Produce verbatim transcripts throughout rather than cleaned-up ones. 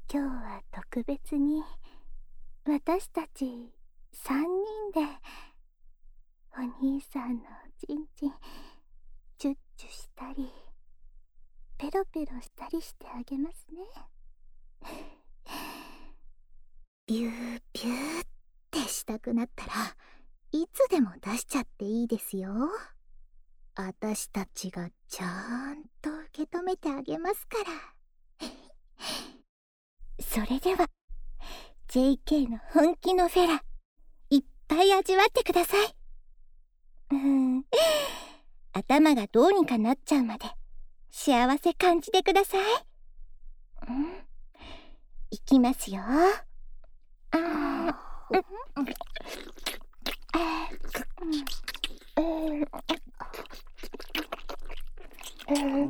今日は特別に私たちさんにんでお兄さんのちんちんチュッチュしたりペロペロしたりしてあげますね。ビュービューってしたくなったらいつでも出しちゃっていいですよ。私たちがちゃんと受け止めてあげますから。それでは ジェイケー の本気のフェラいっぱい味わってください。うーん頭がどうにかなっちゃうまで幸せ感じてください。うん、いきますよ。あー、うん、あー、うん、うん、うん、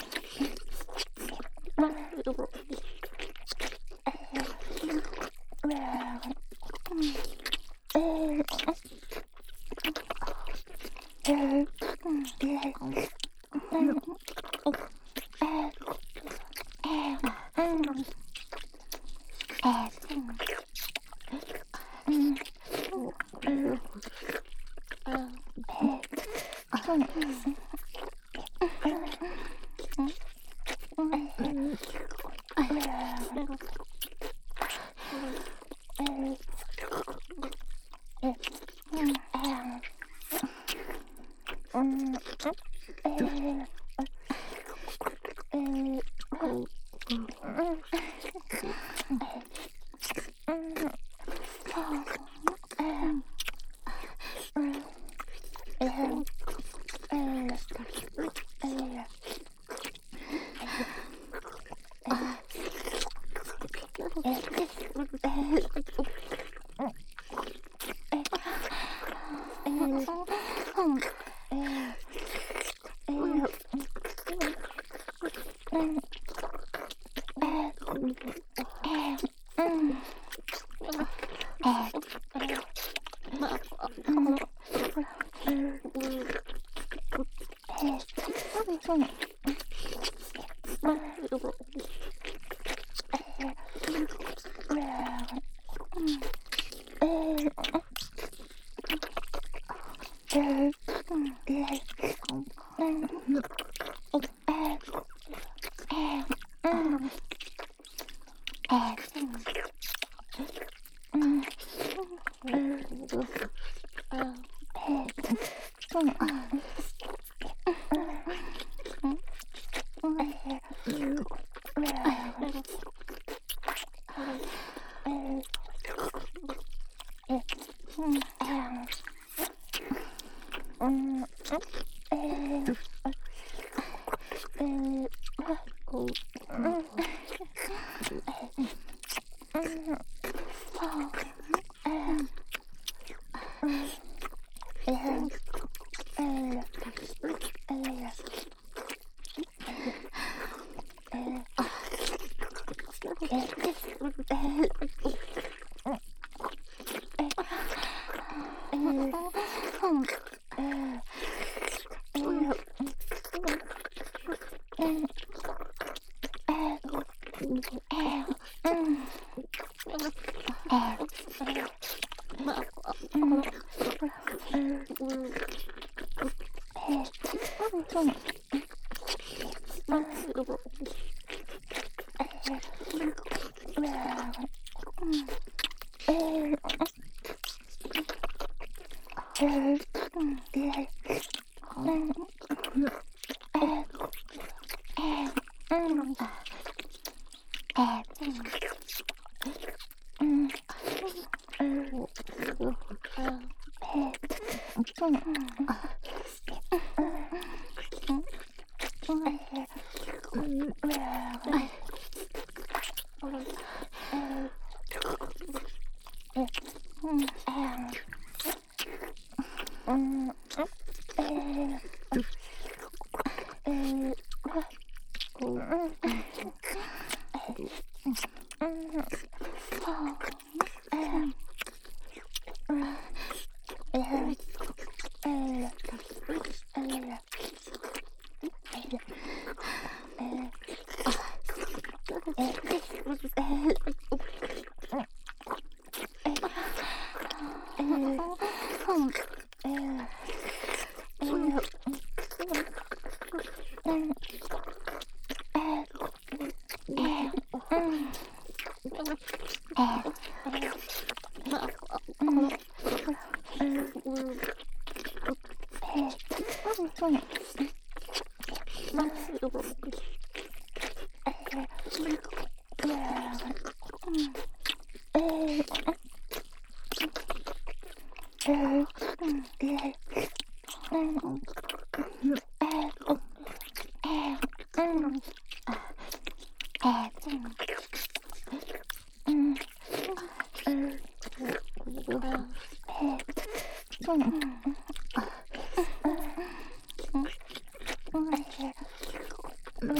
Ugh.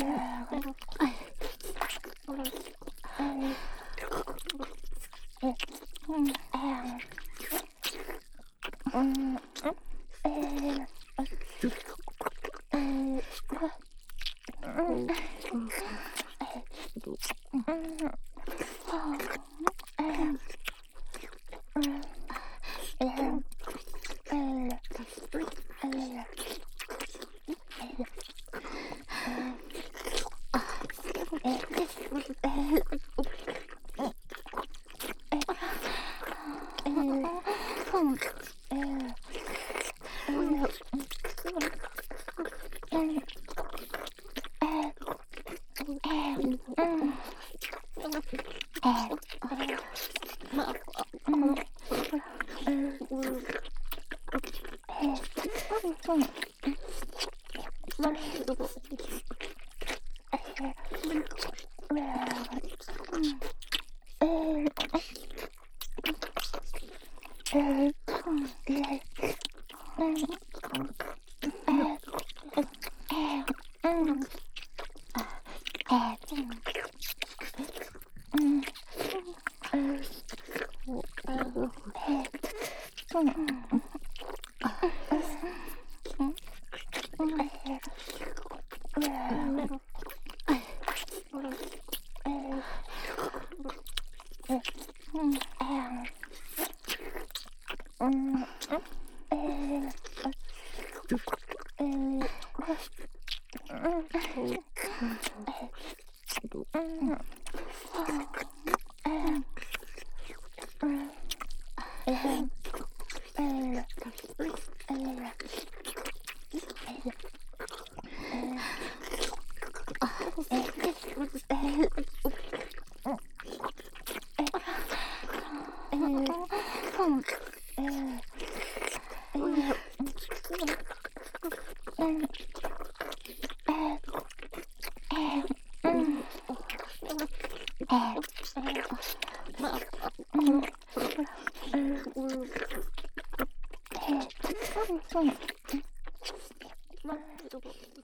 うん。